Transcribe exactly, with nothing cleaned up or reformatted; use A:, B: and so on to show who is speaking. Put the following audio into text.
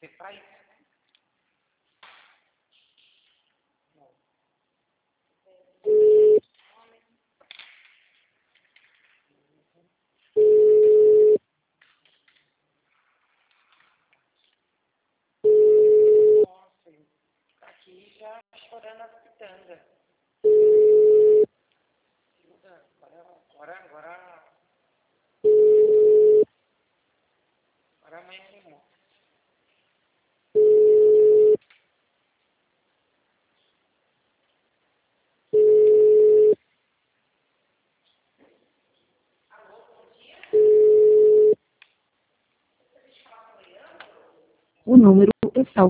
A: Você faz? Nossa, tá aqui já chorando as pitangas. Agora, agora, agora, agora a mãe animou.
B: O número